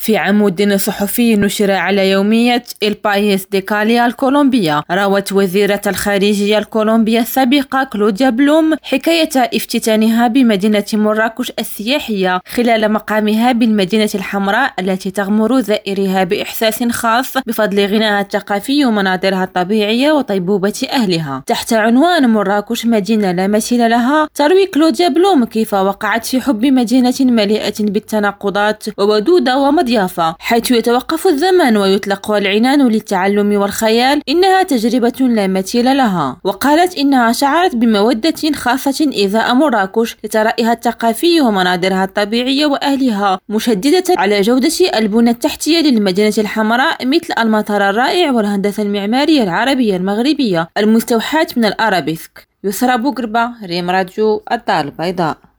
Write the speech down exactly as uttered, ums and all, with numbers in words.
في عمود صحفي نشر على يومية البايس دي كاليا الكولومبية، روت وزيرة الخارجية الكولومبية السابقة كلوديا بلوم حكاية افتتانها بمدينة مراكش السياحية خلال مقامها بالمدينة الحمراء التي تغمر زائرها بإحساس خاص بفضل غناها الثقافي ومناظرها الطبيعية وطيبوبة أهلها. تحت عنوان مراكش مدينة لا مثيل لها، تروي كلوديا بلوم كيف وقعت في حب مدينة مليئة بالتناقضات وودودة ومضيافة، حيث يتوقف الزمن ويطلق العنان للتعلم والخيال. إنها تجربة لا مثيل لها، وقالت إنها شعرت بمودة خاصة إزاء مراكش لثرائها الثقافي ومناظرها الطبيعية وأهلها، مشددة على جودة البنى التحتية للمدينة الحمراء مثل المطار الرائع والهندسة المعمارية العربية المغربية المستوحاة من الأرابيسك. يسرى بوغربة، ريم راديو، الدار البيضاء.